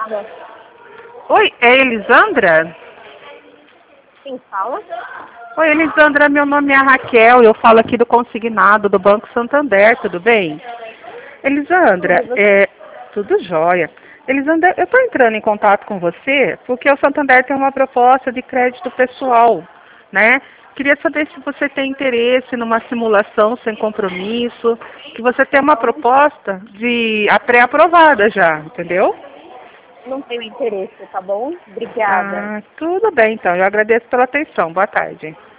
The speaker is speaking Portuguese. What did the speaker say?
Alô. Oi, é Elisandra? Quem fala? Oi, Elisandra, meu nome é Raquel, eu falo aqui do Consignado do Banco Santander, tudo bem? Elisandra, Tudo, você? tudo jóia. Elisandra, eu estou entrando em contato com você porque o Santander tem uma proposta de crédito pessoal, né? Queria saber se você tem interesse numa simulação sem compromisso, que você tem uma proposta de pré-aprovada já, entendeu? Não tenho interesse, tá bom? Obrigada. Ah, tudo bem então. Eu agradeço pela atenção. Boa tarde.